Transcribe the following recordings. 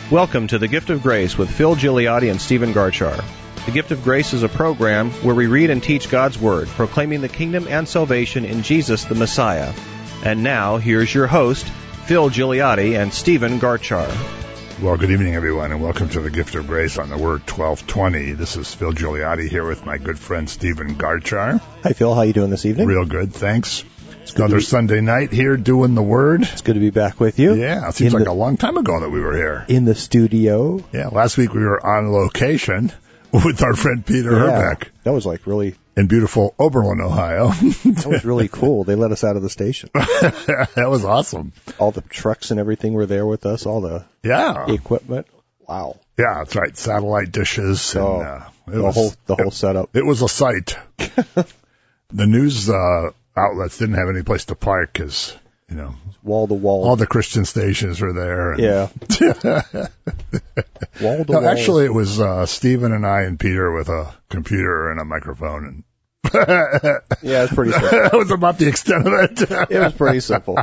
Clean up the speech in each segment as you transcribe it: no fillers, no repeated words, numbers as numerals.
Welcome to The Gift of Grace with Phil Gigliotti and Stephen Garchar. The Gift of Grace is a program where we read and teach God's Word, proclaiming the kingdom and salvation in Jesus the Messiah. And now, here's your host, Phil Gigliotti and Stephen Garchar. Well, good evening, everyone, and welcome to The Gift of Grace on the Word 1220. This is Phil Gigliotti here with my good friend Stephen Garchar. Hi, Phil. How you doing this evening? Real good, thanks. Another Sunday night here doing the Word. It's good to be back with you. Yeah, it seems like a long time ago that we were here. In the studio. Yeah, last week we were on location with our friend Peter Herbeck. That was like really... in beautiful Oberlin, Ohio. That was really cool. They let us out of the station. That was awesome. All the trucks and everything were there with us, all the equipment. Wow. Yeah, that's right. Satellite dishes. And, the whole setup. It was a sight. The news outlets didn't have any place to park because, you know, wall to wall. All the Christian stations were there. And yeah. Wall to wall. Actually, it was Stephen and I and Peter with a computer and a microphone. And yeah, it's pretty simple. That was about the extent of it. It was pretty simple.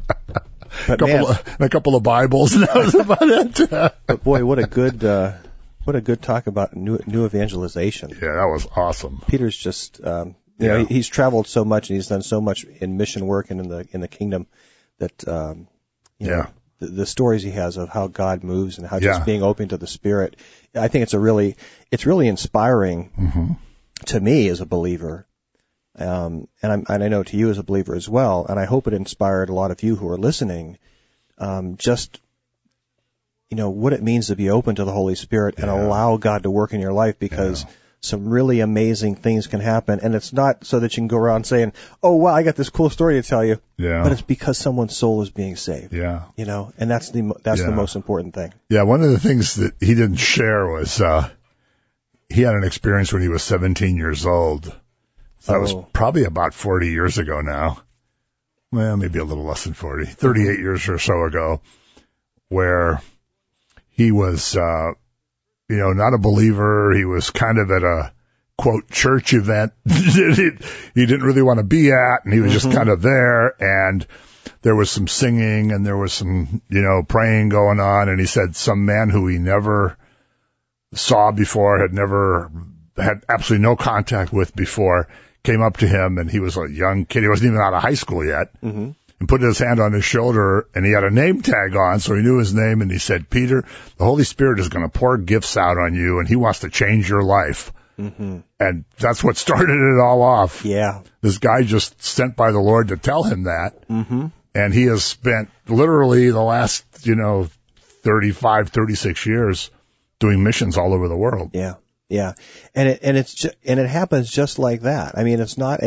A couple of Bibles, and that was about it. But boy, what a good talk about new evangelization. Yeah, that was awesome. Peter's just, you know, he's traveled so much and he's done so much in mission work and in the kingdom that, you know, the stories he has of how God moves and how just being open to the Spirit. I think it's really inspiring to me as a believer. And I know to you as a believer as well. And I hope it inspired a lot of you who are listening, just, you know, what it means to be open to the Holy Spirit and allow God to work in your life, because some really amazing things can happen. And it's not so that you can go around saying, oh, wow, I got this cool story to tell you. Yeah. But it's because someone's soul is being saved. Yeah. You know, and that's the most important thing. Yeah. One of the things that he didn't share was, he had an experience when he was 17 years old. So that was probably about 40 years ago now. Well, maybe a little less than 40, 38 years or so ago, where he was, you know, not a believer. He was kind of at a, quote, church event he didn't really want to be at, and he was just kind of there, and there was some singing, and there was some, you know, praying going on, and he said some man who he never saw before, had absolutely no contact with before, came up to him, and he was a young kid. He wasn't even out of high school yet, and put his hand on his shoulder, and he had a name tag on, so he knew his name, and he said, Peter, the Holy Spirit is going to pour gifts out on you, and he wants to change your life. And that's what started it all off. Yeah. This guy just sent by the Lord to tell him that, and he has spent literally the last, you know, 35, 36 years doing missions all over the world. Yeah. Yeah. And it happens just like that. I mean, it's not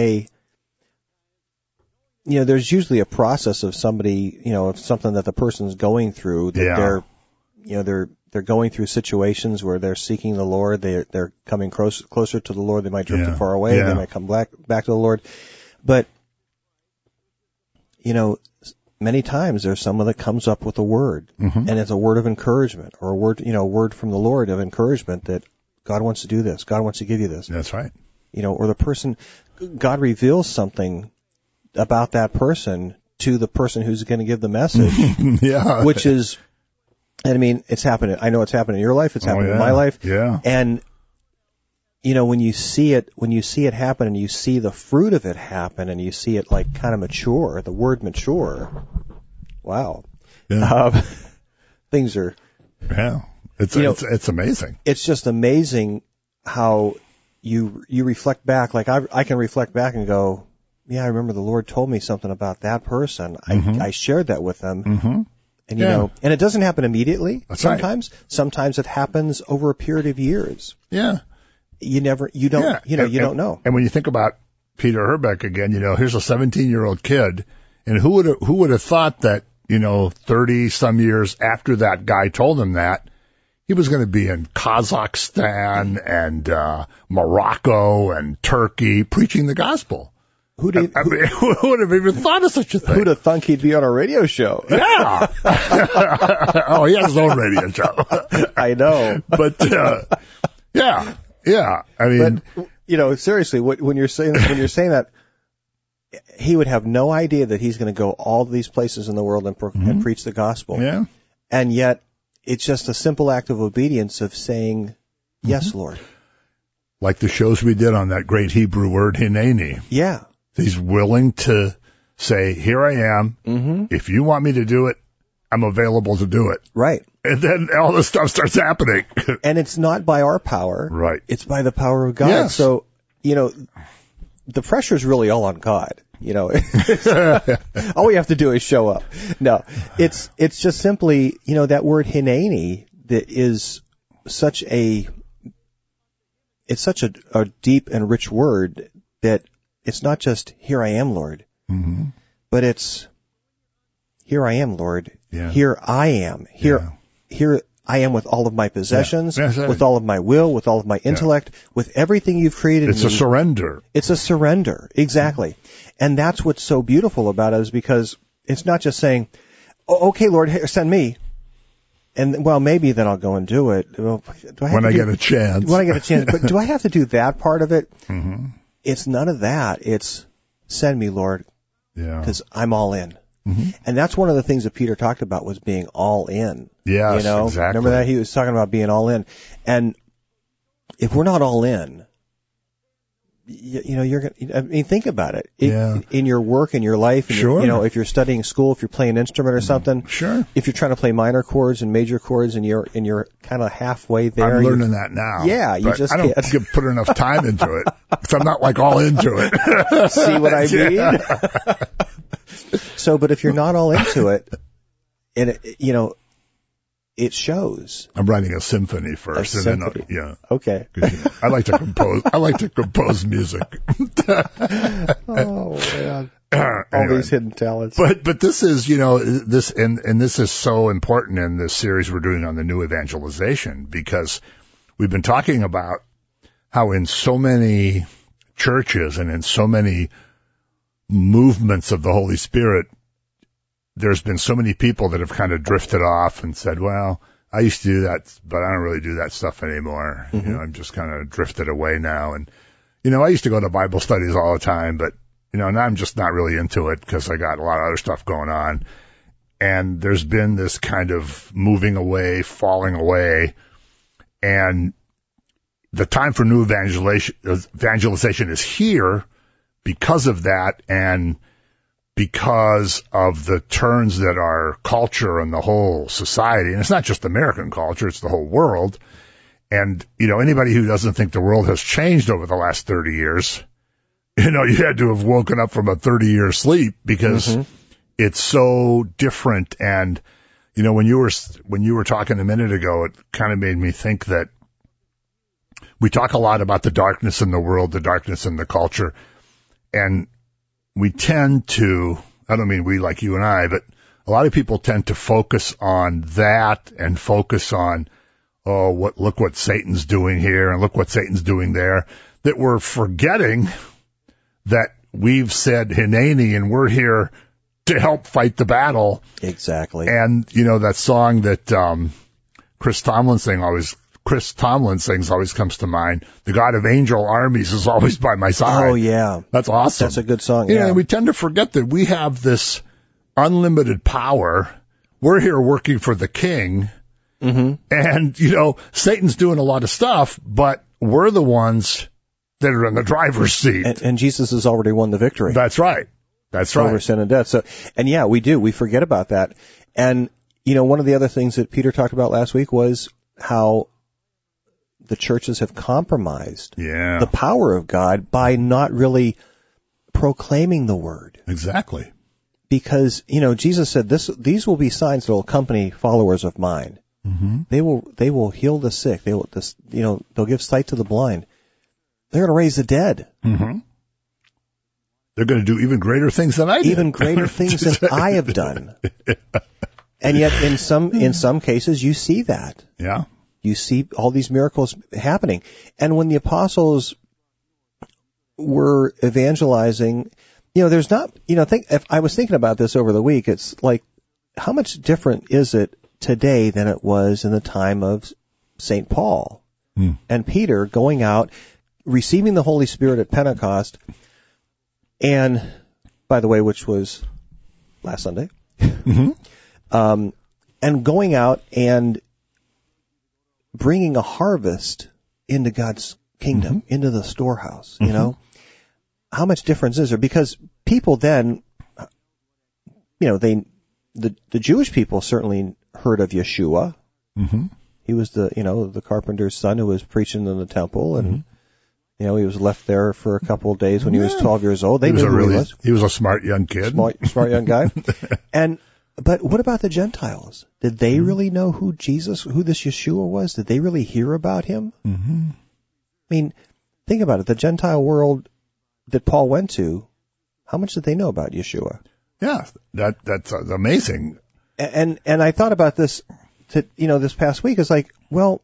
you know, there's usually a process of somebody, you know, of something that the person's going through, that they're going through situations where they're seeking the Lord, they're coming closer to the Lord, they might drift far away, they might come back to the Lord. But, you know, many times there's someone that comes up with a word, and it's a word of encouragement, or a word from the Lord of encouragement that God wants to do this, God wants to give you this. That's right. You know, or the person, God reveals something about that person to the person who's going to give the message. Which is, and I mean, it's happening. I know it's happened in your life. It's happened in my life. Yeah. And, you know, when you see it happen, and you see the fruit of it happen, and you see it like kind of mature, the word mature. Wow. Yeah. Things are. Yeah. It's amazing. It's just amazing how you reflect back. Like I can reflect back and go, yeah, I remember the Lord told me something about that person. I shared that with them. And, you know, and it doesn't happen immediately. That's sometimes. Right. Sometimes it happens over a period of years. Yeah. You don't know. And when you think about Peter Herbeck again, you know, here's a 17-year-old kid, and who would have thought that, you know, 30 some years after that guy told him that, he was going to be in Kazakhstan and Morocco and Turkey preaching the gospel. Who would have even thought of such a thing? Who'd have thunk he'd be on a radio show? Yeah. Oh, he has his own radio show. I know. But, yeah. I mean, but, you know, seriously, when you're saying that, he would have no idea that he's going to go all these places in the world and preach the gospel. Yeah. And yet, it's just a simple act of obedience of saying, yes, Lord. Like the shows we did on that great Hebrew word, hineni. Yeah. He's willing to say, here I am. Mm-hmm. If you want me to do it, I'm available to do it. Right. And then all this stuff starts happening. And it's not by our power. Right. It's by the power of God. Yes. So, the pressure's really all on God. All we have to do is show up. No, it's just simply, that word hineni that is such a deep and rich word that it's not just here I am, Lord, but it's here I am, Lord. Yeah. Here I am. Here I am with all of my possessions, with all of my will, with all of my intellect, with everything you've created. It's a surrender. It's a surrender. Exactly. And that's what's so beautiful about it, is because it's not just saying, oh, okay, Lord, send me. And, well, maybe then I'll go and do it. Well, when I get a chance. When I get a chance. But do I have to do that part of it? Mm-hmm. It's none of that. It's send me, Lord, because I'm all in. Mm-hmm. And that's one of the things that Peter talked about, was being all in. Yes, exactly. Remember that? He was talking about being all in. And if we're not all in, you're going to, think about it. In your work, in your life, if you're studying school, if you're playing an instrument or something. Sure. If you're trying to play minor chords and major chords and you're kind of halfway there. I'm learning that now. Yeah, you just can't. I don't put enough time into it. Because I'm not like all into it. See what I mean? So, but if you're not all into it, and it shows. I'm writing a symphony first, Okay. I like to compose. I like to compose music. Oh man! All these hidden talents. But this is this and this is so important in this series we're doing on the new evangelization, because we've been talking about how in so many churches and in so many movements of the Holy Spirit, there's been so many people that have kind of drifted off and said, well, I used to do that, but I don't really do that stuff anymore. Mm-hmm. I'm just kind of drifted away now. And, I used to go to Bible studies all the time, but, now I'm just not really into it because I got a lot of other stuff going on. And there's been this kind of moving away, falling away. And the time for new evangelization is here because of that, and because of the turns that our culture and the whole society, and it's not just American culture, it's the whole world. And, anybody who doesn't think the world has changed over the last 30 years, you had to have woken up from a 30-year sleep, because it's so different. And, when you were talking a minute ago, it kind of made me think that we talk a lot about the darkness in the world, the darkness in the culture. And we tend to, I don't mean we like you and I, but a lot of people tend to focus on that and focus on, look what Satan's doing here and look what Satan's doing there, that we're forgetting that we've said hineni and we're here to help fight the battle. Exactly. And, that song that Chris Tomlin sings always comes to mind. The God of angel armies is always by my side. Oh, yeah. That's awesome. That's a good song, And we tend to forget that we have this unlimited power. We're here working for the King. Mm-hmm. And, Satan's doing a lot of stuff, but we're the ones that are in the driver's seat. And Jesus has already won the victory. That's right. Over sin and death. So, and we do. We forget about that. And, one of the other things that Peter talked about last week was how the churches have compromised the power of God by not really proclaiming the word. Exactly. Because, Jesus said these will be signs that will accompany followers of mine. Mm-hmm. They will heal the sick. They'll give sight to the blind. They're going to raise the dead. Mm-hmm. They're going to do even greater things than I did. Even greater things than I have done. And yet in some cases you see that. Yeah. You see all these miracles happening. And when the apostles were evangelizing, there's not, if I was thinking about this over the week, it's like, how much different is it today than it was in the time of St. Paul and Peter going out, receiving the Holy Spirit at Pentecost, and, by the way, which was last Sunday, and going out and bringing a harvest into God's kingdom, into the storehouse, you know? How much difference is there? Because people then, you know, the Jewish people certainly heard of Yeshua. He was the carpenter's son who was preaching in the temple, and you know, he was left there for a couple of days when he was 12 years old. They knew who he was. He was a smart young kid. Smart young guy. But what about the Gentiles? Did they really know who this Yeshua was? Did they really hear about him? I mean, think about it. The Gentile world that Paul went to, how much did they know about Yeshua? Yeah, that's amazing. And I thought about this, this past week. It's like, well,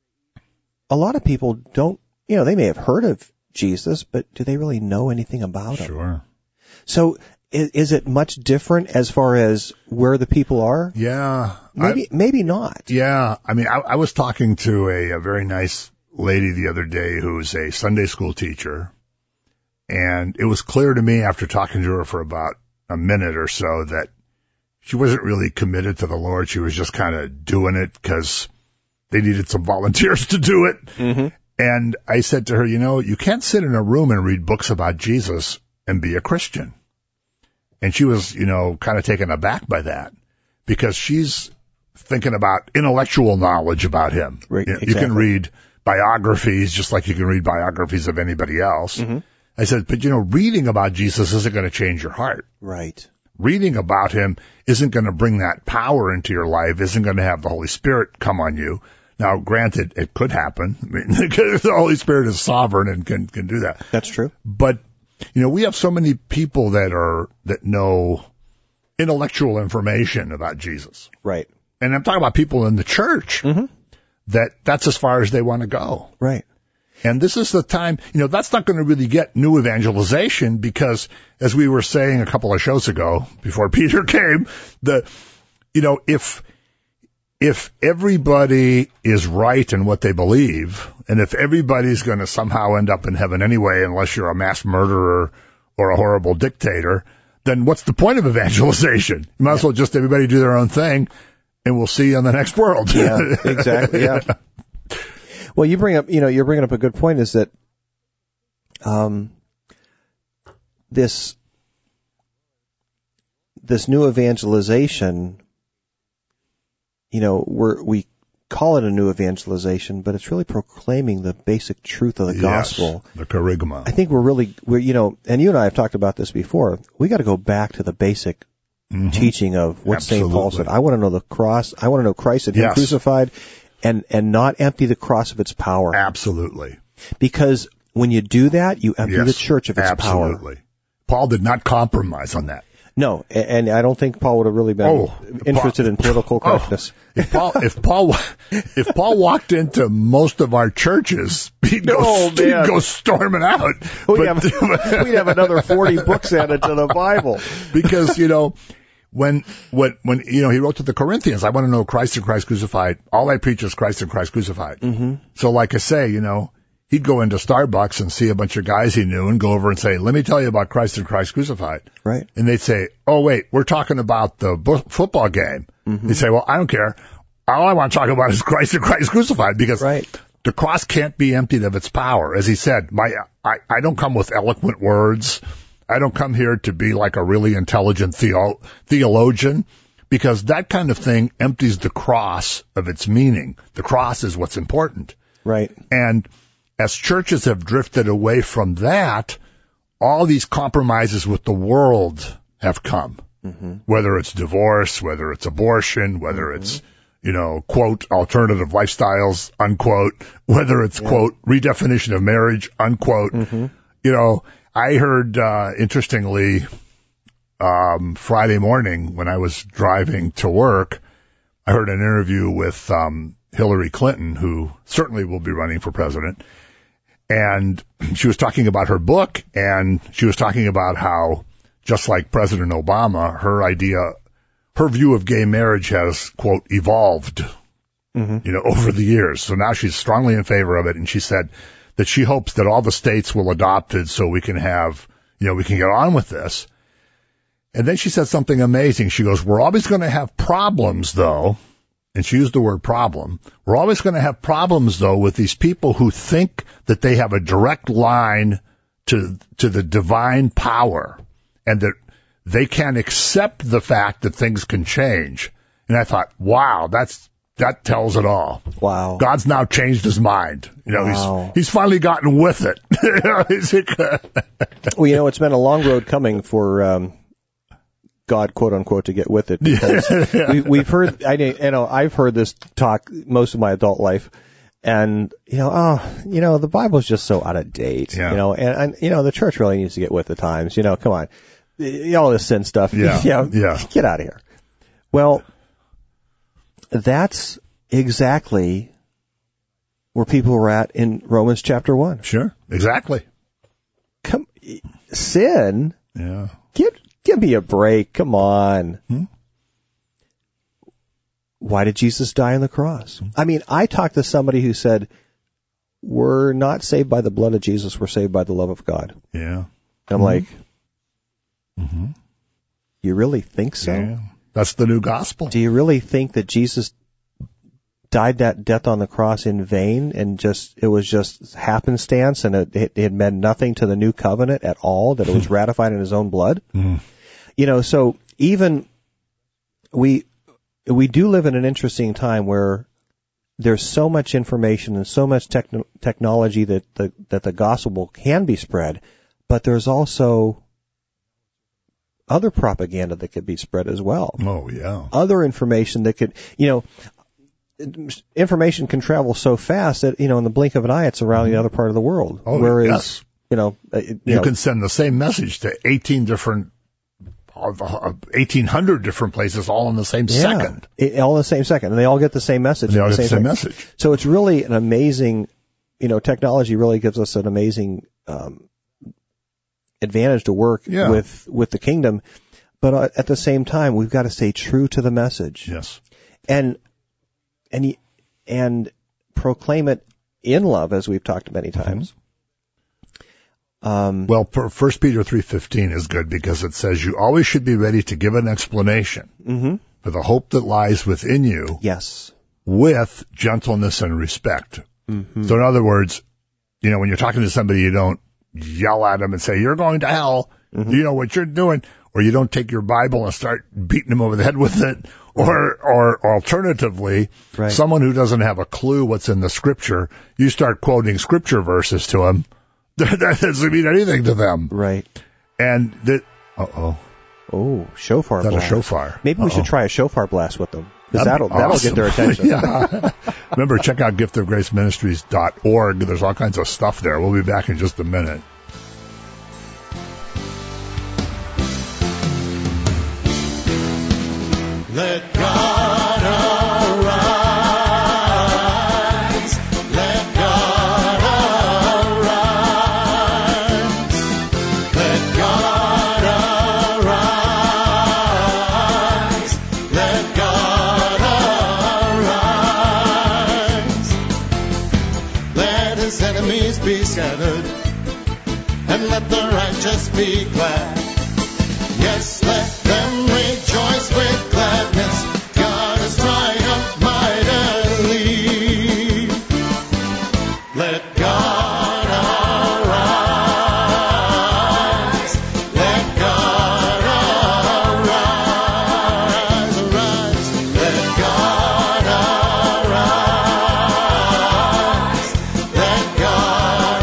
a lot of people don't, you know, they may have heard of Jesus, but do they really know anything about him? Sure. So is it much different as far as where the people are? Yeah. Maybe not. Yeah. I mean, I was talking to a very nice lady the other day who's a Sunday school teacher, and it was clear to me after talking to her for about a minute or so that she wasn't really committed to the Lord. She was just kind of doing it because they needed some volunteers to do it. And I said to her, you know, you can't sit in a room and read books about Jesus and be a Christian. And she was, you know, kind of taken aback by that because she's thinking about intellectual knowledge about him. Right, you can read biographies just like you can read biographies of anybody else. I said, but, you know, reading about Jesus isn't going to change your heart. Right. Reading about him isn't going to bring that power into your life, isn't going to have the Holy Spirit come on you. Now, granted, it could happen. I mean, the Holy Spirit is sovereign and can do that. That's true. But, you know, we have so many people that know intellectual information about Jesus. Right. And I'm talking about people in the church that's as far as they want to go. Right. And this is the time, you know, that's not going to really get new evangelization because, as we were saying a couple of shows ago, before Peter came, if everybody is right in what they believe, and if everybody's going to somehow end up in heaven anyway, unless you're a mass murderer or a horrible dictator, then what's the point of evangelization? You might as well just everybody do their own thing, and we'll see you in the next world. Yeah, exactly. Yeah. Well, you're bringing up a good point. Is that this new evangelization? You know, we call it a new evangelization, but it's really proclaiming the basic truth of the gospel. The kerygma. I think we're you know, and you and I have talked about this before. We got to go back to the basic teaching of what St. Paul said. I want to know the cross. I want to know Christ and Him crucified, and not empty the cross of its power. Absolutely. Because when you do that, you empty the church of its power. Absolutely. Paul did not compromise on that. No, and I don't think Paul would have really been interested in political correctness. If Paul walked into most of our churches, he'd go storming out. We'd have another 40 books added to the Bible. Because, you know, when you know, he wrote to the Corinthians, I want to know Christ and Christ crucified. All I preach is Christ and Christ crucified. So like I say, you know, he'd go into Starbucks and see a bunch of guys he knew and go over and say, let me tell you about Christ and Christ crucified. Right. And they'd say, oh, wait, we're talking about the football game. He'd say, well, I don't care. All I want to talk about is Christ and Christ crucified because the cross can't be emptied of its power. As he said, I don't come with eloquent words. I don't come here to be like a really intelligent theologian because that kind of thing empties the cross of its meaning. The cross is what's important. Right. And as churches have drifted away from that, all these compromises with the world have come. Whether it's divorce, whether it's abortion, whether it's, you know, quote, alternative lifestyles, unquote, whether it's, quote, redefinition of marriage, unquote. You know, I heard, interestingly, Friday morning when I was driving to work, I heard an interview with Hillary Clinton, who certainly will be running for president. And she was talking about her book, and she was talking about how, just like President Obama, her view of gay marriage has, quote, evolved, you know, over the years. So now she's strongly in favor of it, and she said that she hopes that all the states will adopt it so we can have, you know, we can get on with this. And then she said something amazing. She goes, we're always going to have problems, though, and she used the word problem. We're always going to have problems, though, with these people who think that they have a direct line to the divine power and that they can't accept the fact that things can change. And I thought, wow, that tells it all. Wow. God's now changed his mind. Wow. He's finally gotten with it. Well, it's been a long road coming for God, quote unquote, to get with it, because we've heard, I've heard this talk most of my adult life, and the Bible's just so out of date, and the church really needs to get with the times, come on, all this sin stuff, get out of here. Well, that's exactly where people were at in Romans chapter 1. Sure, exactly. Sin? Yeah. Give me a break. Come on. Why did Jesus die on the cross? I mean, I talked to somebody who said, we're not saved by the blood of Jesus, we're saved by the love of God. Yeah. And I'm like, you really think so? Yeah. That's the new gospel. Do you really think that Jesus died that death on the cross in vain, and it was just happenstance, and it meant nothing to the new covenant at all, that it was ratified in his own blood? So even we do live in an interesting time where there's so much information and so much technology that the gospel can be spread, but there's also other propaganda that could be spread as well. Oh, yeah. Other information that could, information can travel so fast that, in the blink of an eye, it's around the other part of the world. Oh, whereas, yes. You can send the same message to 1,800 different places all in the same second. All in the same second. And they all get the same message. They all get the same message. So it's really an amazing, technology really gives us an amazing advantage to work with the kingdom. But at the same time, we've got to stay true to the message. Yes. And proclaim it in love, as we've talked many times. Well, 1 Peter 3:15 is good, because it says you always should be ready to give an explanation for the hope that lies within you. Yes. With gentleness and respect. So in other words, when you're talking to somebody, you don't yell at them and say, you're going to hell. You know what you're doing. Or you don't take your Bible and start beating them over the head with it. Or alternatively, someone who doesn't have a clue what's in the scripture, you start quoting scripture verses to them. That doesn't mean anything to them. Right. And shofar blast. That's a shofar. Maybe we should try a shofar blast with them. Because that'll get their attention. Yeah. Remember, check out giftofgraceministries.org. There's all kinds of stuff there. We'll be back in just a minute. Let God arise. Let God arise. Let God arise. Let God arise. Let his enemies be scattered, and let the righteous be glad. Yes, let them rejoice with gladness. God has triumphed mightily. Let God arise. Let God arise. Arise. Let God arise. Let God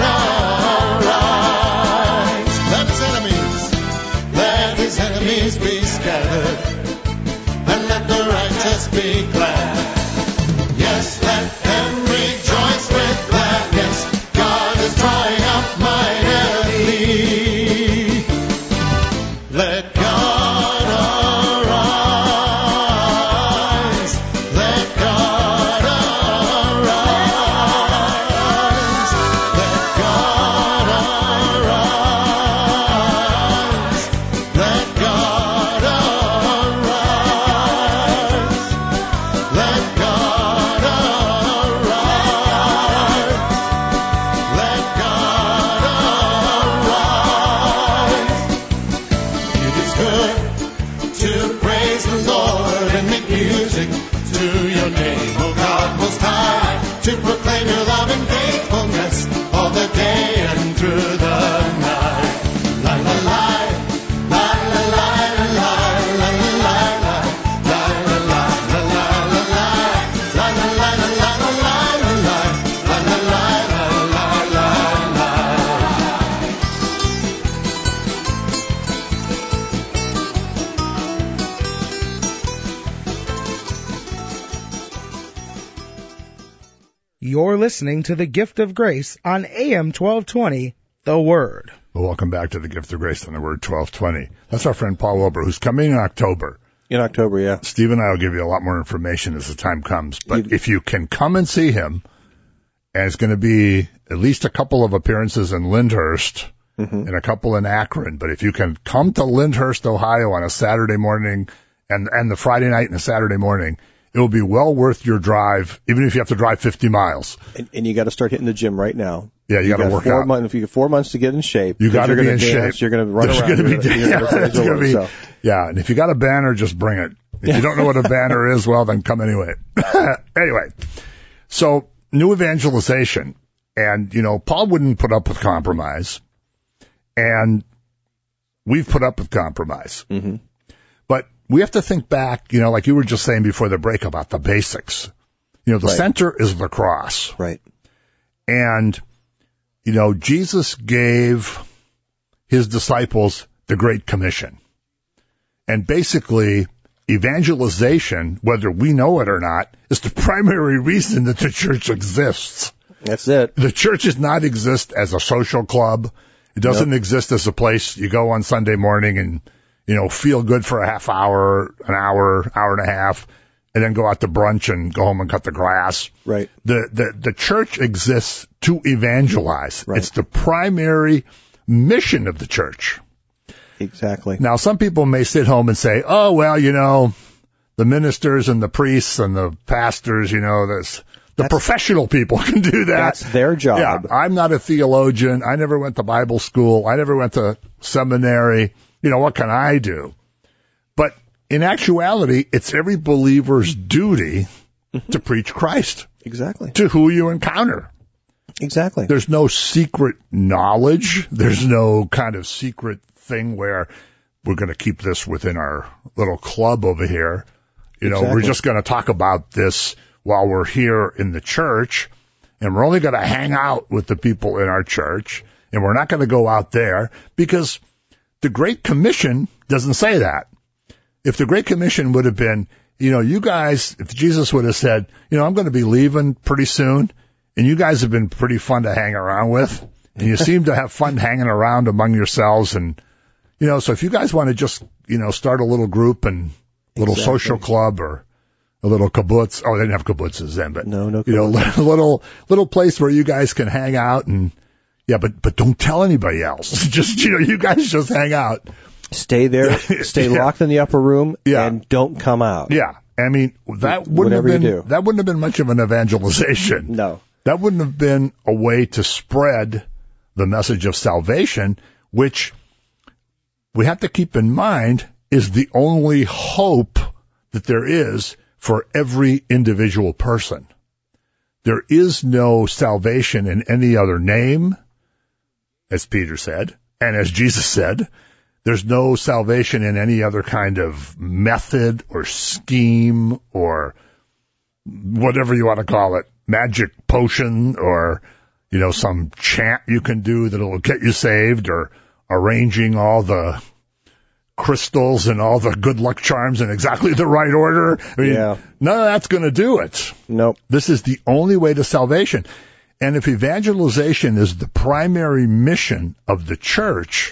arise. Let his enemies be scattered, and let the righteous be glad. Yes, let them rejoice with gladness. God has triumphed mightily. Let God arise. Let God arise. Let God arise. Let God arise. Let God arise. Let God arise. It is good to praise the Lord and make music to your your name, O God Most High, to proclaim your love and faithfulness all the day and through the night. La la la, la la la la la la la la la la la la la la la la la la You're listening to The Gift of Grace on AM 1220, The Word. Well, welcome back to The Gift of Grace on The Word 1220. That's our friend Paul Wilbur, who's coming in October. In October, yeah. Steve and I will give you a lot more information as the time comes. But if you can come and see him, and it's going to be at least a couple of appearances in Lyndhurst and a couple in Akron. But if you can come to Lyndhurst, Ohio on a Saturday morning and the Friday night and the Saturday morning, it will be well worth your drive, even if you have to drive 50 miles. And you got to start hitting the gym right now. Yeah, you got to work out. If you get 4 months to get in shape, you got to be in shape. You're going to run around. Yeah, and if you got a banner, just bring it. If you don't know what a banner is, well, then come anyway. Anyway, so new evangelization. And, Paul wouldn't put up with compromise. And we've put up with compromise. Mm-hmm. But we have to think back, like you were just saying before the break about the basics. The center is the cross. Right. And, Jesus gave his disciples the Great Commission. And basically, evangelization, whether we know it or not, is the primary reason that the church exists. That's it. The church does not exist as a social club. It doesn't exist as a place you go on Sunday morning and feel good for a half hour, an hour, hour and a half, and then go out to brunch and go home and cut the grass. Right. The church exists to evangelize. Right. It's the primary mission of the church. Exactly. Now, some people may sit home and say, oh, well, the ministers and the priests and the pastors, the professional people can do that. That's their job. Yeah, I'm not a theologian. I never went to Bible school. I never went to seminary. What can I do? But in actuality, it's every believer's duty to preach Christ. Exactly. To who you encounter. Exactly. There's no secret knowledge. There's no kind of secret thing where we're going to keep this within our little club over here. We're just going to talk about this while we're here in the church, and we're only going to hang out with the people in our church, and we're not going to go out there, because the Great Commission doesn't say that. If the Great Commission would have been, you guys, if Jesus would have said, I'm going to be leaving pretty soon, and you guys have been pretty fun to hang around with, and you seem to have fun hanging around among yourselves, and, so if you guys want to just, start a little group and a little social club or a little kibbutz. Oh, they didn't have kibbutzes then, but no little place where you guys can hang out and but don't tell anybody else. Just you guys just hang out. Stay there, stay locked in the upper room, and don't come out. Yeah, I mean that wouldn't have been much of an evangelization. No, that wouldn't have been a way to spread the message of salvation, which we have to keep in mind is the only hope that there is for every individual person. There is no salvation in any other name, as Peter said, and as Jesus said. There's no salvation in any other kind of method or scheme or whatever you want to call it, magic potion or, some chant you can do that'll get you saved, or arranging all the crystals and all the good luck charms in exactly the right order. I mean, none of that's going to do it. Nope. This is the only way to salvation. And if evangelization is the primary mission of the church,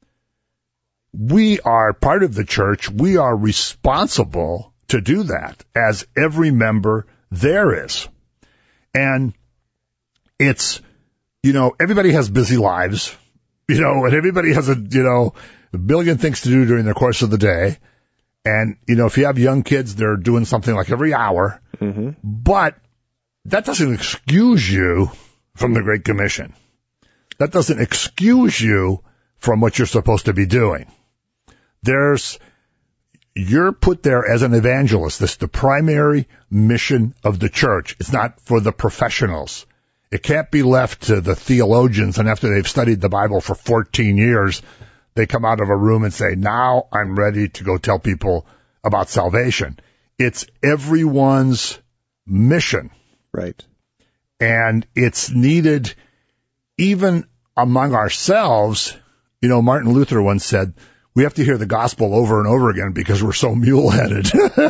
we are part of the church. We are responsible to do that, as every member there is. And it's, everybody has busy lives, and everybody has a billion things to do during the course of the day. And, if you have young kids, they're doing something like every hour. Mm-hmm. But that doesn't excuse you from the Great Commission. That doesn't excuse you from what you're supposed to be doing. you're put there as an evangelist. This is the primary mission of the church. It's not for the professionals. It can't be left to the theologians, and after they've studied the Bible for 14 years, they come out of a room and say, now I'm ready to go tell people about salvation. It's everyone's mission. Right. And it's needed even among ourselves. You know, Martin Luther once said, we have to hear the gospel over and over again because we're so mule-headed.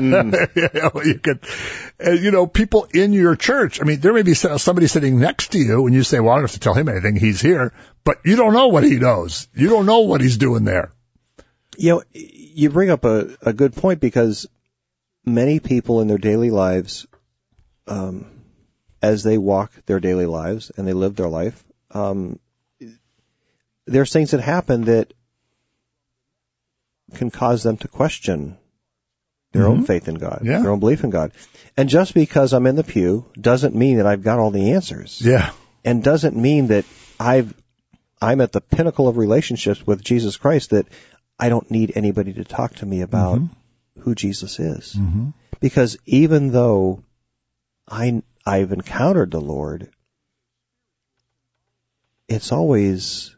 People in your church, I mean, there may be somebody sitting next to you and you say, well, I don't have to tell him anything. He's here. But you don't know what he knows. You don't know what he's doing there. You know, you bring up a good point, because many people in their daily lives, as they walk their daily lives and they live their life, there's things that happen that can cause them to question their own faith in God, their own belief in God. And just because I'm in the pew doesn't mean that I've got all the answers. Yeah. And doesn't mean that I'm at the pinnacle of relationships with Jesus Christ, that I don't need anybody to talk to me about who Jesus is. Mm-hmm. Because even though I've encountered the Lord, it's always,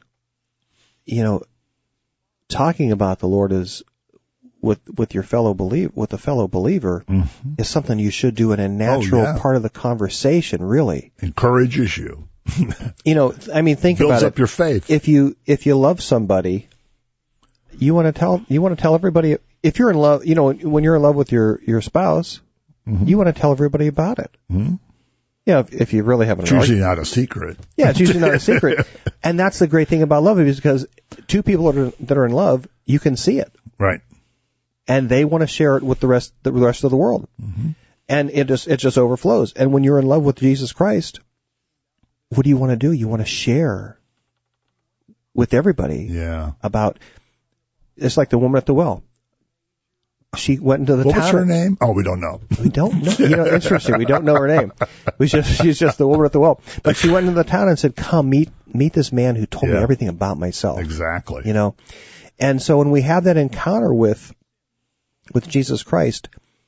talking about the Lord is with your fellow believer is something you should do in a natural part of the conversation. Really encourages you. Think about it. Builds up your faith. If you love somebody, you want to tell everybody. If you're in love, when you're in love with your spouse, you want to tell everybody about it. Mm-hmm. If you really have an argument. It's usually not a secret. Yeah, it's usually not a secret. And that's the great thing about love, is because two people that are in love, you can see it. Right. And they want to share it with the rest of the world. Mm-hmm. And it just overflows. And when you're in love with Jesus Christ, what do you want to do? You want to share with everybody about, it's like the woman at the well. She went into the town. What was her name? Oh, we don't know. We don't know. Interesting. We don't know her name. She's just the woman at the well. But she went into the town and said, come meet this man who told me everything about myself. Exactly. And so when we have that encounter with Jesus Christ,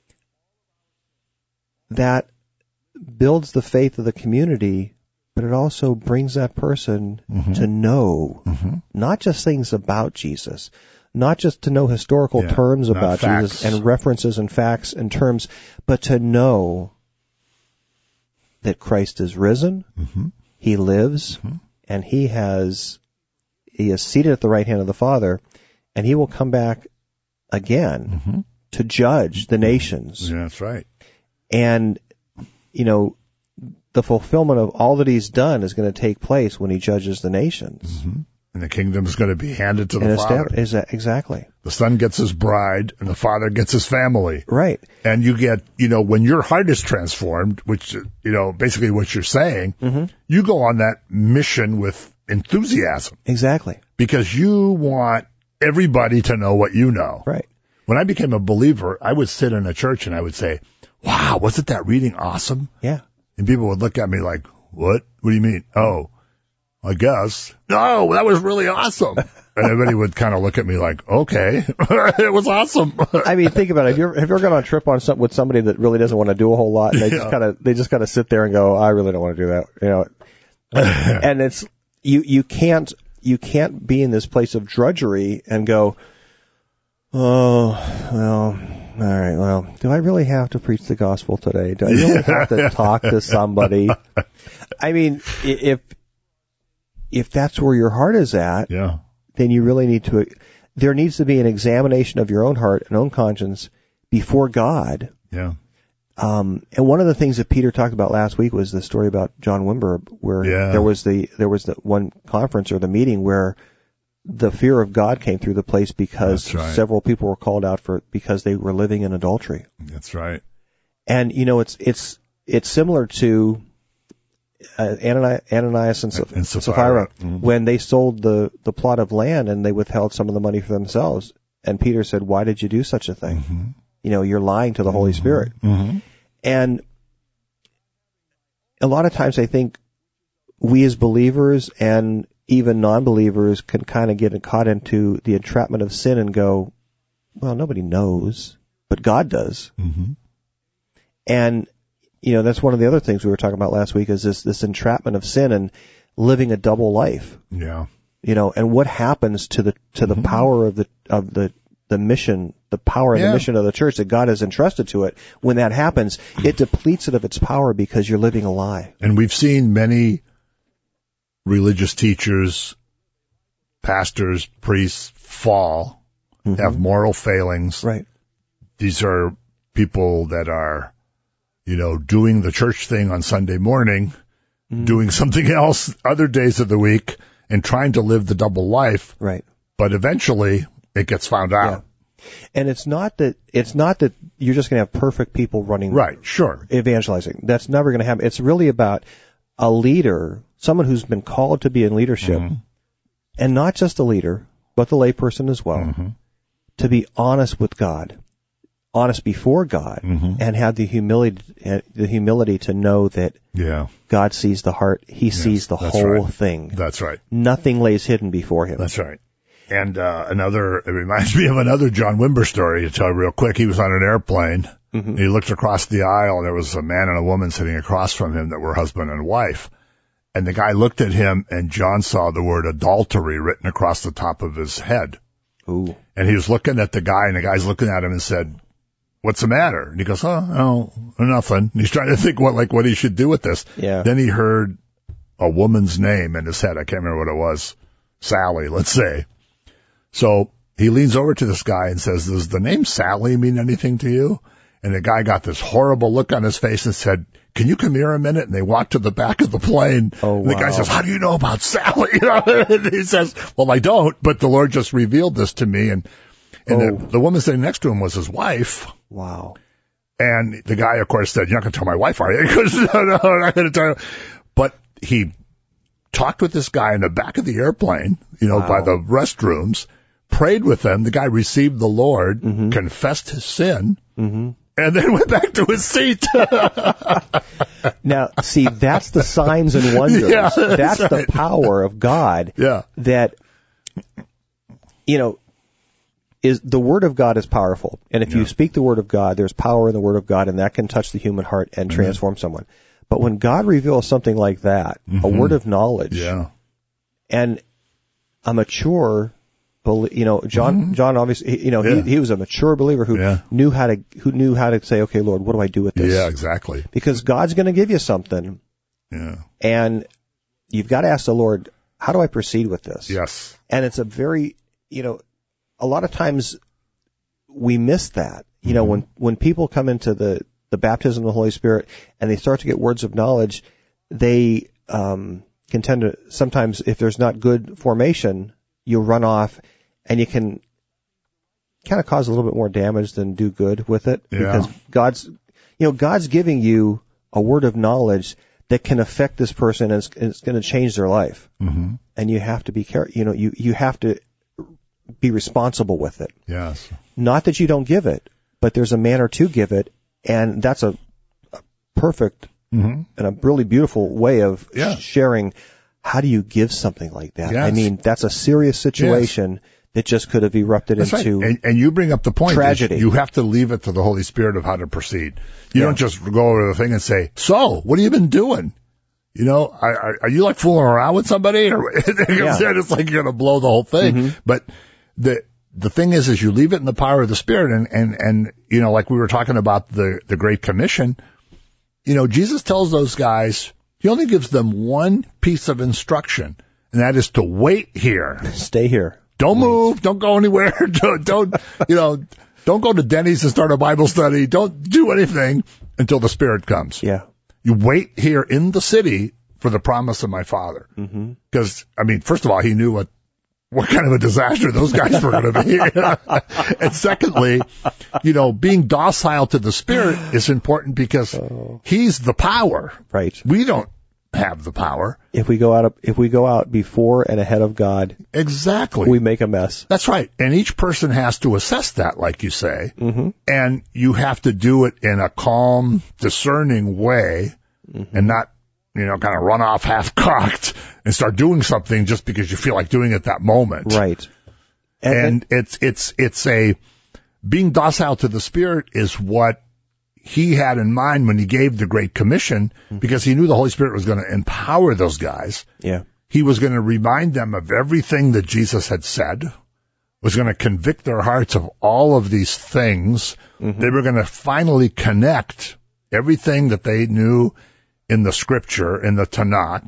that builds the faith of the community, but it also brings that person to know not just things about Jesus, not just to know historical terms about Jesus and references and facts and terms, but to know that Christ is risen, He lives, and He is seated at the right hand of the Father, and He will come back again to judge the nations. Yeah, that's right. And, the fulfillment of all that He's done is going to take place when He judges the nations. And the kingdom is going to be handed to the Father. Exactly. The Son gets his bride, and the Father gets his family. Right. And you get, when your heart is transformed, which, basically what you're saying, you go on that mission with enthusiasm. Exactly. Because you want everybody to know what you know. Right. When I became a believer, I would sit in a church and I would say, wow, wasn't that reading awesome? Yeah. And people would look at me like, what? What do you mean? Oh, I guess. No, that was really awesome. And everybody would kind of look at me like, okay, it was awesome. Think about it. Have you ever gone on a trip with somebody that really doesn't want to do a whole lot, and they just kind of sit there and go, I really don't want to do that, And it's you can't be in this place of drudgery and go, oh, well, all right, well, do I really have to preach the gospel today? Do I really have to talk to somebody? If that's where your heart is at, then you really need to, there needs to be an examination of your own heart and own conscience before God. Yeah. And one of the things that Peter talked about last week was the story about John Wimber, where there was the one conference or the meeting where the fear of God came through the place because several people were called out because they were living in adultery. That's right. And it's similar to Ananias and Sapphira when they sold the plot of land and they withheld some of the money for themselves. And Peter said, why did you do such a thing? You're lying to the Holy Spirit. And a lot of times I think we as believers and even non-believers can kind of get caught into the entrapment of sin and go, Well, nobody knows, but God does. Mm-hmm. And, that's one of the other things we were talking about last week is this entrapment of sin and living a double life. Yeah. And what happens to the power of the mission, the power and the mission of the church that God has entrusted to it. When that happens, it depletes it of its power because you're living a lie. And we've seen many religious teachers, pastors, priests fall, have moral failings. Right. These are people that are, doing the church thing on Sunday morning, doing something else other days of the week, and trying to live the double life. Right. But eventually it gets found out. Yeah. And it's not that you're just going to have perfect people running. Right, sure. Evangelizing. That's never going to happen. It's really about a leader, someone who's been called to be in leadership, and not just a leader, but the layperson as well, to be honest with God, honest before God, and have the humility to know that God sees the heart. He sees the whole thing. That's right. Nothing lays hidden before him. That's right. And it reminds me of another John Wimber story to tell you real quick. He was on an airplane. And he looked across the aisle, and there was a man and a woman sitting across from him that were husband and wife. And the guy looked at him, and John saw the word adultery written across the top of his head. Ooh. And he was looking at the guy, and the guy's looking at him and said, "What's the matter?" And he goes, "Oh, nothing." And he's trying to think what he should do with this. Yeah. Then he heard a woman's name in his head. I can't remember what it was. Sally, let's say. So he leans over to this guy and says, "Does the name Sally mean anything to you?" And the guy got this horrible look on his face and said, "Can you come here a minute?" And they walked to the back of the plane. Oh, and the guy says, "How do you know about Sally?" And he says, "Well, I don't, but the Lord just revealed this to me." And the woman sitting next to him was his wife. Wow. And the guy, of course, said, "You're not going to tell my wife, are you?" He goes, No, I'm not going to tell her. But he talked with this guy in the back of the airplane, by the restrooms, prayed with them. The guy received the Lord, confessed his sin, and then went back to his seat. Now, see, that's the signs and wonders. Yeah, that's the power of God. Yeah. That, is the Word of God is powerful. And if you speak the Word of God, there's power in the Word of God, and that can touch the human heart and transform someone. But when God reveals something like that, a word of knowledge, and a mature, John obviously, he was a mature believer who knew how to say, "Okay, Lord, what do I do with this?" Yeah, exactly. Because God's going to give you something. Yeah. And you've got to ask the Lord, how do I proceed with this? Yes. And it's a very, a lot of times we miss that. When people come into the baptism of the Holy Spirit and they start to get words of knowledge, they can tend to, sometimes if there's not good formation, you'll run off and you can kind of cause a little bit more damage than do good with it. Because God's giving you a word of knowledge that can affect this person and it's going to change their life. And you have to be careful. You have to be responsible with it. Yes. Not that you don't give it, but there's a manner to give it, and that's a perfect and a really beautiful way of sharing. How do you give something like that? Yes. I mean, that's a serious situation that just could have erupted into and you bring up the point. Tragedy. You have to leave it to the Holy Spirit of how to proceed. You don't just go over the thing and say, "So, what have you been doing? Are you like fooling around with somebody?" Or it's like you're going to blow the whole thing. But the thing is you leave it in the power of the Spirit, and like we were talking about the Great Commission. Jesus tells those guys, he only gives them one piece of instruction, and that is to wait here. Stay here. Don't move. Don't go anywhere. Don't go to Denny's and start a Bible study. Don't do anything until the Spirit comes. Yeah. You wait here in the city for the promise of my Father. Because, first of all, he knew what kind of a disaster those guys were going to be. And secondly, being docile to the Spirit is important because he's the power. Right. We don't have the power. If we go out before and ahead of God, exactly, we make a mess. That's right. And each person has to assess that, like you say, and you have to do it in a calm, discerning way, and not, kind of run off half-cocked and start doing something just because you feel like doing it that moment. Right. And it's being docile to the Spirit is what he had in mind when he gave the Great Commission, because he knew the Holy Spirit was going to empower those guys. Yeah. He was going to remind them of everything that Jesus had said, was going to convict their hearts of all of these things. Mm-hmm. They were going to finally connect everything that they knew in the Scripture, in the Tanakh.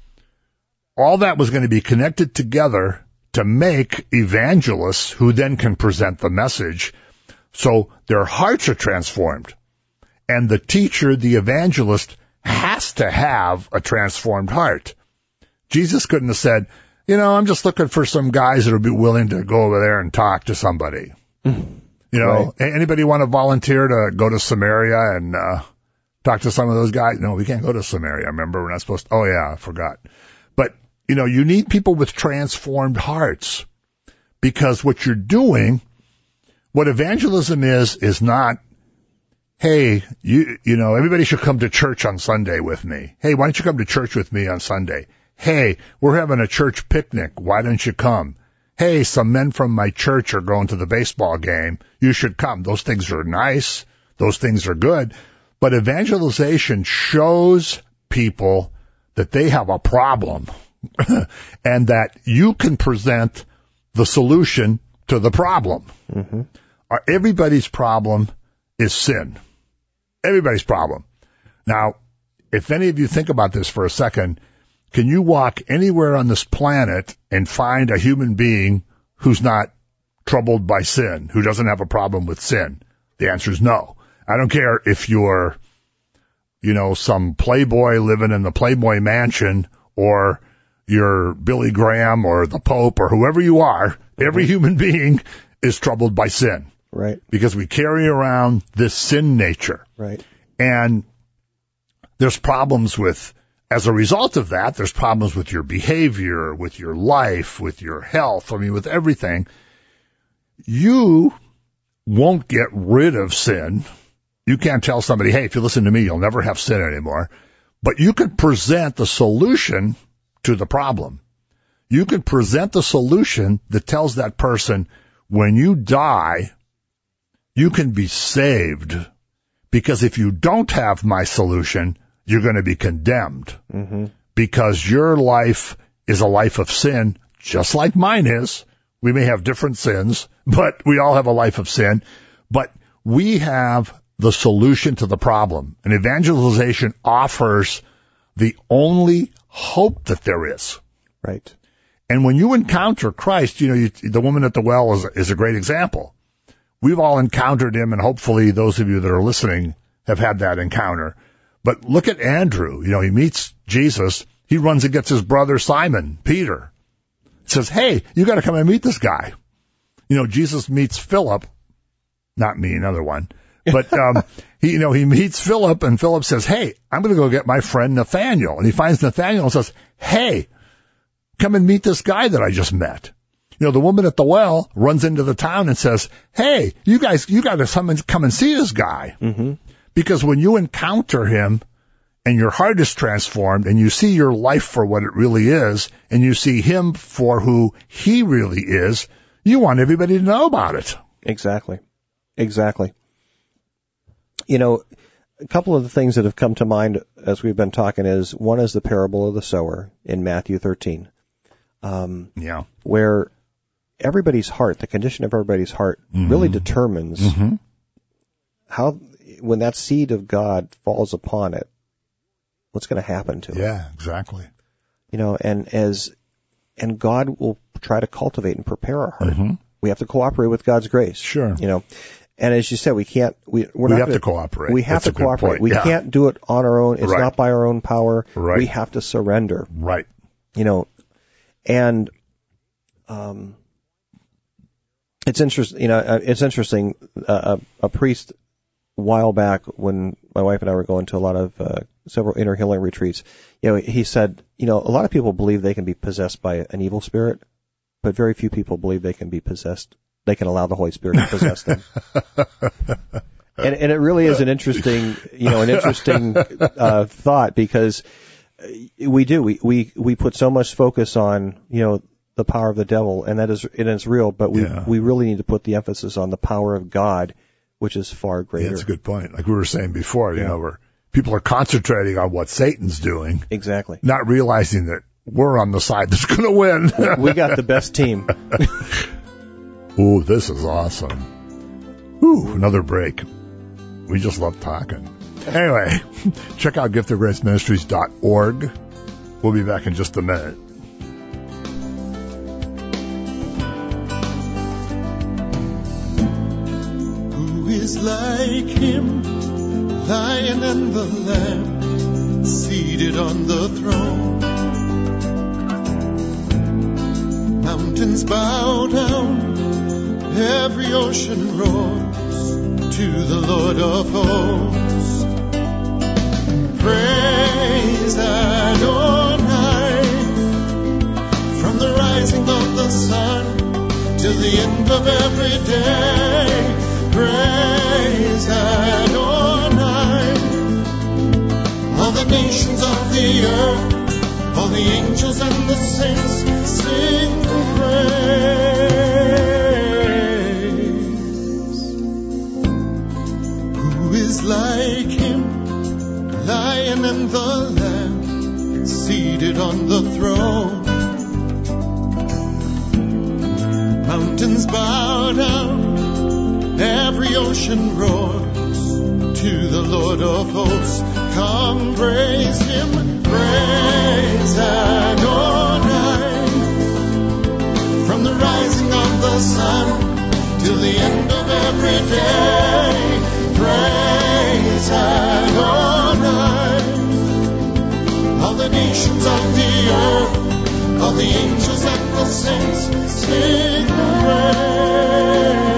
All that was going to be connected together to make evangelists who then can present the message. So their hearts are transformed. And the teacher, the evangelist, has to have a transformed heart. Jesus couldn't have said, I'm just looking for some guys that will be willing to go over there and talk to somebody. Right. Anybody want to volunteer to go to Samaria and talk to some of those guys? No, we can't go to Samaria. Remember, we're not supposed to. Oh, yeah, I forgot. But, you need people with transformed hearts, because what you're doing, what evangelism is not, hey, everybody should come to church on Sunday with me. Hey, why don't you come to church with me on Sunday? Hey, we're having a church picnic. Why don't you come? Hey, some men from my church are going to the baseball game. You should come. Those things are nice. Those things are good. But evangelization shows people that they have a problem and that you can present the solution to the problem. Mm-hmm. Everybody's problem is sin. Everybody's problem. Now, if any of you think about this for a second, can you walk anywhere on this planet and find a human being who's not troubled by sin, who doesn't have a problem with sin? The answer is no. I don't care if you're, some playboy living in the Playboy Mansion, or you're Billy Graham or the Pope or whoever you are. Every human being is troubled by sin. Right. Because we carry around this sin nature. Right. And there's problems as a result of that, there's problems with your behavior, with your life, with your health, with everything. You won't get rid of sin. You can't tell somebody, hey, if you listen to me, you'll never have sin anymore. But you can present the solution to the problem. You can present the solution that tells that person, when you die, you can be saved. Because if you don't have my solution, you're going to be condemned. Mm-hmm. Because your life is a life of sin, just like mine is. We may have different sins, but we all have a life of sin. But we have the solution to the problem. And evangelization offers the only hope that there is. Right. And when you encounter Christ, the woman at the well is a great example. We've all encountered him, and hopefully those of you that are listening have had that encounter. But look at Andrew. He meets Jesus. He runs and gets his brother Simon, Peter. Says, hey, you got to come and meet this guy. Jesus meets Philip. Not me, another one. But he meets Philip, and Philip says, hey, I'm going to go get my friend Nathaniel. And he finds Nathaniel and says, hey, come and meet this guy that I just met. The woman at the well runs into the town and says, hey, you got to come and see this guy. Mm-hmm. Because when you encounter him and your heart is transformed and you see your life for what it really is, and you see him for who he really is, you want everybody to know about it. Exactly. A couple of the things that have come to mind as we've been talking is, one is the parable of the sower in Matthew 13. Where everybody's heart, the condition of everybody's heart, mm-hmm. really determines mm-hmm. how, when that seed of God falls upon it, what's going to happen to it. Yeah, exactly. And God will try to cultivate and prepare our heart. Mm-hmm. We have to cooperate with God's grace. Sure. And as you said, we can't, we have to cooperate. We have to cooperate. We can't do it on our own. It's not by our own power. Right. We have to surrender. Right. And, it's interesting, a priest a while back when my wife and I were going to a lot of, several inner healing retreats, he said, a lot of people believe they can be possessed by an evil spirit, but very few people believe they can be possessed. They can allow the Holy Spirit to possess them. And it really is an interesting, thought, because we put so much focus on, the power of the devil, and it is real, but we really need to put the emphasis on the power of God, which is far greater. Yeah, that's a good point. Like we were saying before, you know, where people are concentrating on what Satan's doing. Exactly. Not realizing that we're on the side that's going to win. We got the best team. Ooh, this is awesome. Ooh, another break. We just love talking. Anyway, check out giftofgraceministries.org. We'll be back in just a minute. Who is like him, Lion and the Lamb, seated on the throne? Mountains bow down, every ocean roars to the Lord of hosts. Praise Adonai, from the rising of the sun till the end of every day. Praise Adonai, all the nations of the earth, all the angels and the saints sing praise. Who is like him, Lion and the Lamb, seated on the throne? Mountains bow down, every ocean roars to the Lord of hosts. Come praise him, praise Adonai, from the rising of the sun till the end of every day. Praise Adonai, all the nations of the earth, all the angels and the saints sing praise.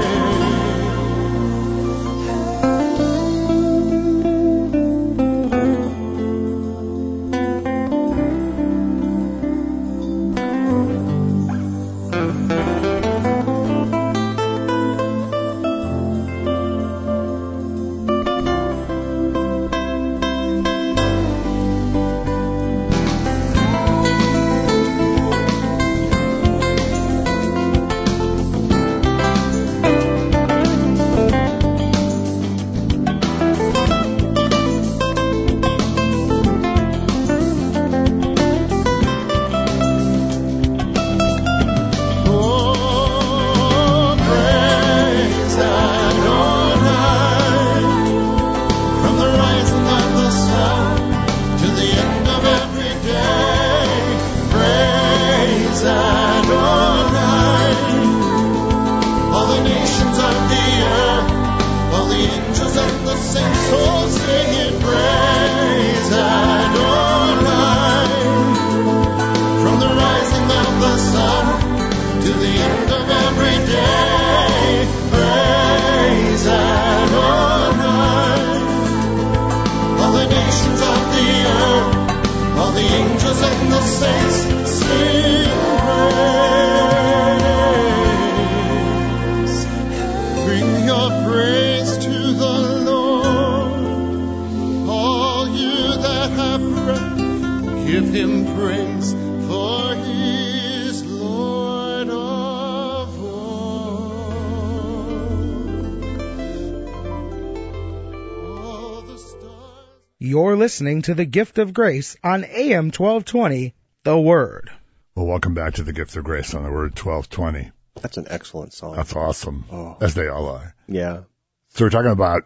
You're listening to The Gift of Grace on AM 1220, The Word. Well, welcome back to The Gift of Grace on The Word 1220. That's an excellent song. That's awesome, as they all are. Yeah. So we're talking about,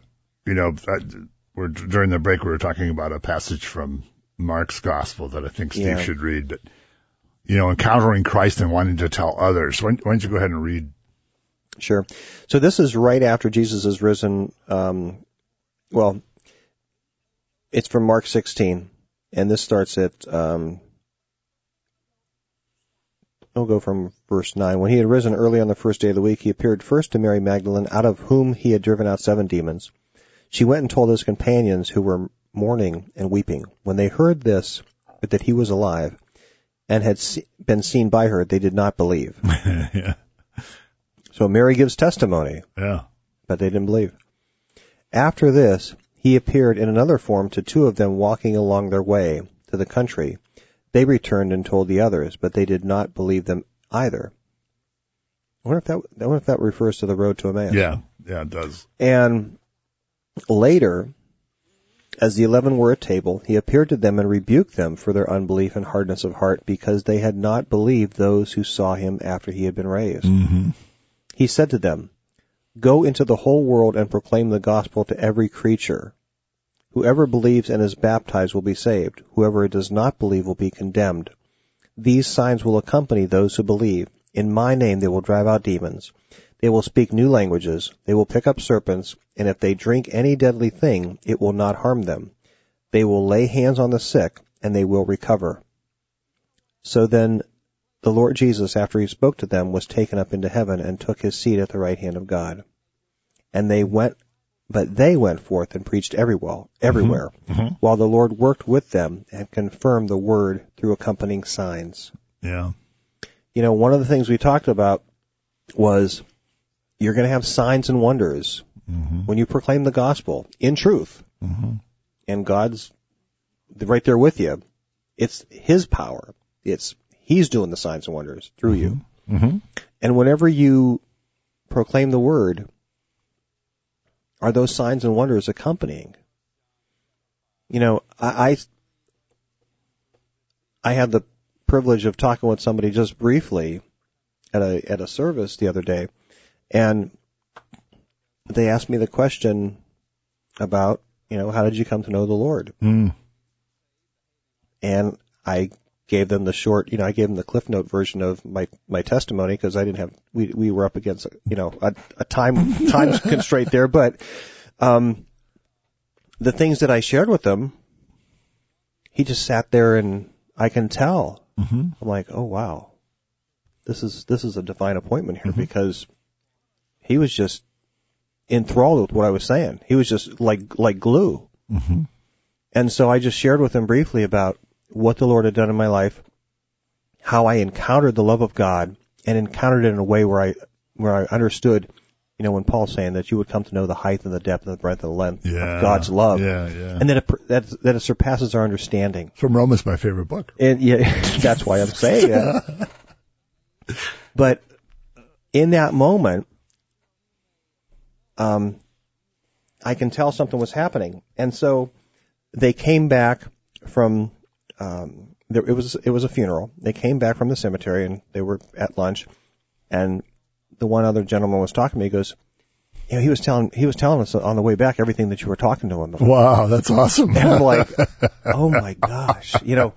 during the break we were talking about a passage from Mark's Gospel that I think Steve should read. But, encountering Christ and wanting to tell others. Why don't you go ahead and read? Sure. So this is right after Jesus is risen. It's from Mark 16, and this starts at, I'll go from verse 9. When he had risen early on the first day of the week, he appeared first to Mary Magdalene, out of whom he had driven out 7 demons. She went and told his companions, who were mourning and weeping. When they heard this, that he was alive, and had been seen by her, they did not believe. Yeah. So Mary gives testimony. Yeah. But they didn't believe. After this, he appeared in another form to 2 of them walking along their way to the country. They returned and told the others, but they did not believe them either. I wonder if that refers to the road to Emmaus. Yeah, it does. And later, as the 11 were at table, he appeared to them and rebuked them for their unbelief and hardness of heart, because they had not believed those who saw him after he had been raised. Mm-hmm. He said to them, "Go into the whole world and proclaim the gospel to every creature. Whoever believes and is baptized will be saved. Whoever does not believe will be condemned. These signs will accompany those who believe. In my name they will drive out demons. They will speak new languages. They will pick up serpents, and if they drink any deadly thing, it will not harm them. They will lay hands on the sick, and they will recover." So then the Lord Jesus, after he spoke to them, was taken up into heaven and took his seat at the right hand of God. And they went forth and preached everywhere, mm-hmm. while the Lord worked with them and confirmed the word through accompanying signs. Yeah. You know, one of the things we talked about was you're going to have signs and wonders mm-hmm. when you proclaim the gospel in truth. Mm-hmm. And God's right there with you. It's his power. He's doing the signs and wonders through mm-hmm. you. Mm-hmm. And whenever you proclaim the word, are those signs and wonders accompanying? You know, I had the privilege of talking with somebody just briefly at a service the other day, and they asked me the question about, you know, how did you come to know the Lord? Mm. And I gave them I gave them the Cliff Note version of my testimony, because we were up against, you know, a time constraint there, but the things that I shared with them, he just sat there and I can tell. Mm-hmm. I'm like, oh wow, this is a divine appointment here, mm-hmm. because he was just enthralled with what I was saying. He was just like glue. Mm-hmm. And so I just shared with him briefly about what the Lord had done in my life, how I encountered the love of God, and encountered it in a way where I understood, you know, when Paul's saying that you would come to know the height and the depth and the breadth and the length of God's love. Yeah. And that it surpasses our understanding. From Romans, my favorite book. And yeah, that's why I'm saying that. But in that moment, I can tell something was happening. And so they came back from, it was a funeral. They came back from the cemetery and they were at lunch, and the one other gentleman was talking to me. He goes, you know, he was telling us on the way back everything that you were talking to him about. Wow, that's awesome. And I'm like, oh my gosh, you know,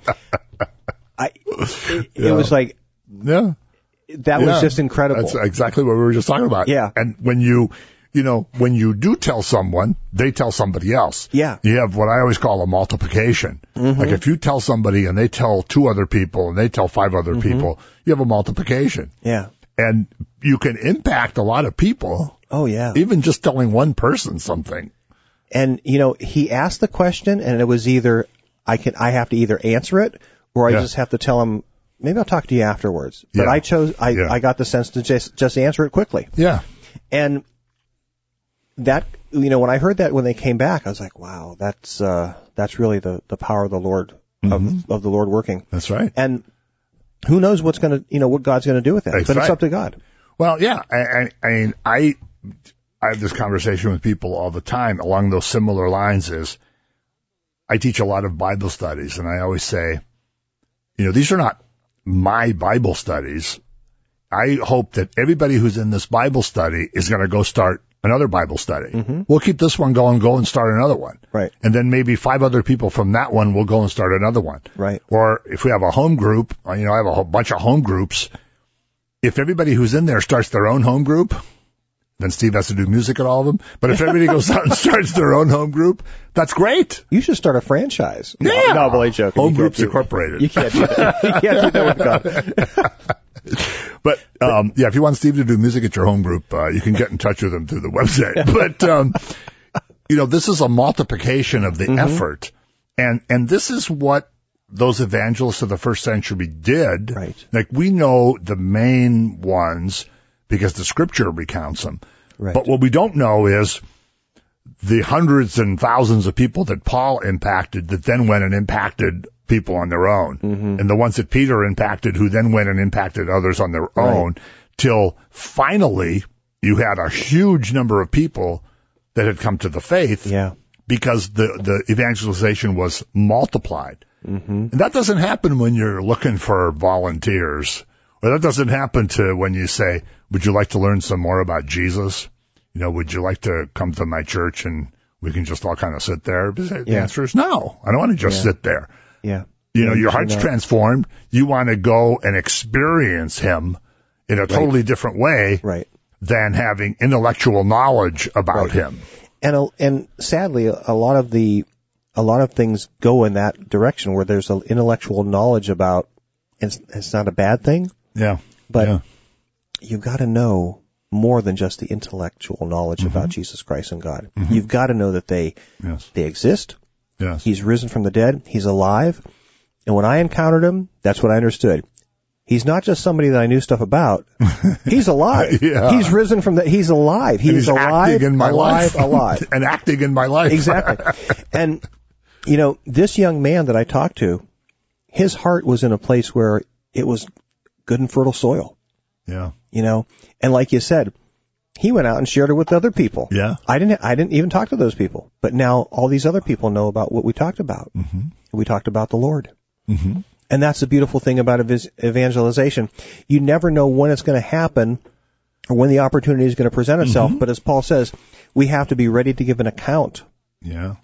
it was like, yeah, that was just incredible. That's exactly what we were just talking about. Yeah. And when you do tell someone, they tell somebody else. Yeah. You have what I always call a multiplication. Mm-hmm. Like if you tell somebody and they tell 2 other people and they tell 5 other mm-hmm. people, you have a multiplication. Yeah. And you can impact a lot of people. Oh yeah. Even just telling one person something. And, you know, he asked the question, and it was either I have to either answer it, or I just have to tell him, maybe I'll talk to you afterwards. But I got the sense to just answer it quickly. Yeah. And that, you know, when I heard that when they came back, I was like, wow, that's really the power of the Lord, mm-hmm. of the Lord working. That's right. And who knows what God's going to do with that. That's but right. It's up to God. Well, yeah. I mean, I have this conversation with people all the time along those similar lines. Is I teach a lot of Bible studies, and I always say, you know, these are not my Bible studies. I hope that everybody who's in this Bible study is going to go start another Bible study. Mm-hmm. We'll keep this one going, go and start another one. Right. And then maybe 5 other people from that one will go and start another one. Right. Or if we have a home group, you know, I have a whole bunch of home groups. If everybody who's in there starts their own home group, then Steve has to do music at all of them. But if everybody goes out and starts their own home group, that's great. You should start a franchise. Yeah. No, I'm only joking. Home Groups Incorporated. You can't do that. You can't do that with God. But, if you want Steve to do music at your home group, you can get in touch with him through the website. But, you know, this is a multiplication of the mm-hmm. effort. And this is what those evangelists of the first century did. Right. Like, we know the main ones because the scripture recounts them. Right. But what we don't know is the hundreds and thousands of people that Paul impacted that then went and impacted people on their own, and the ones that Peter impacted who then went and impacted others on their own, till finally you had a huge number of people that had come to the faith because the evangelization was multiplied. And that doesn't happen when you're looking for volunteers, or that doesn't happen to when you say, would you like to learn some more about Jesus? Would you like to come to my church and we can just all kind of sit there? The answer is no. I don't want to just sit there. Yeah. Your heart's transformed. You want to go and experience him in a totally different way than having intellectual knowledge about him. And sadly, a lot of things go in that direction where there's an intellectual knowledge about, it's not a bad thing. Yeah. But you've got to know more than just the intellectual knowledge about Jesus Christ and God. You've got to know that they exist. Yes. He's risen from the dead. He's alive. And when I encountered him, that's what I understood. He's not just somebody that I knew stuff about. He's alive. He's risen from the, he's alive. He's alive, acting in my life. alive. And acting in my life. Exactly. And, this young man that I talked to, his heart was in a place where it was good and fertile soil. Yeah. And like you said, he went out and shared it with other people. Yeah. I didn't even talk to those people. But now all these other people know about what we talked about. We talked about the Lord. And that's the beautiful thing about evangelization. You never know when it's going to happen or when the opportunity is going to present itself. But as Paul says, we have to be ready to give an account. Yeah.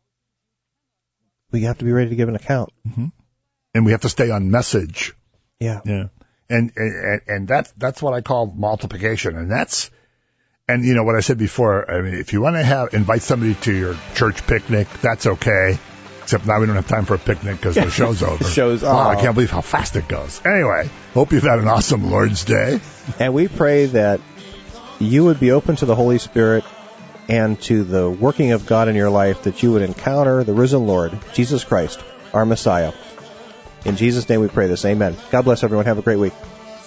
We have to be ready to give an account. And we have to stay on message. Yeah. Yeah. And that's what I call multiplication. And what I said before, I mean, if you want to invite somebody to your church picnic, that's okay. Except now we don't have time for a picnic because the show's over. I can't believe how fast it goes. Anyway, hope you've had an awesome Lord's Day. And we pray that you would be open to the Holy Spirit and to the working of God in your life, that you would encounter the risen Lord, Jesus Christ, our Messiah. In Jesus' name we pray this. Amen. God bless everyone. Have a great week.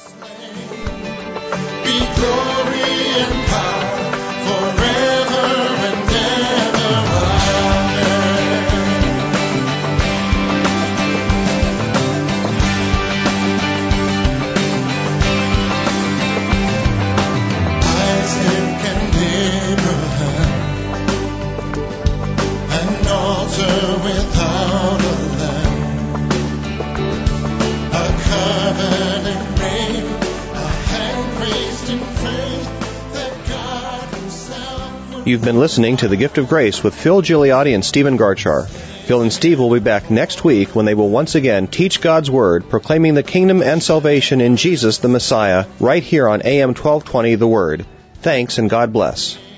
You've been listening to The Gift of Grace with Phil Gigliotti and Stephen Garchar. Phil and Steve will be back next week when they will once again teach God's Word, proclaiming the kingdom and salvation in Jesus the Messiah, right here on AM 1220 The Word. Thanks and God bless.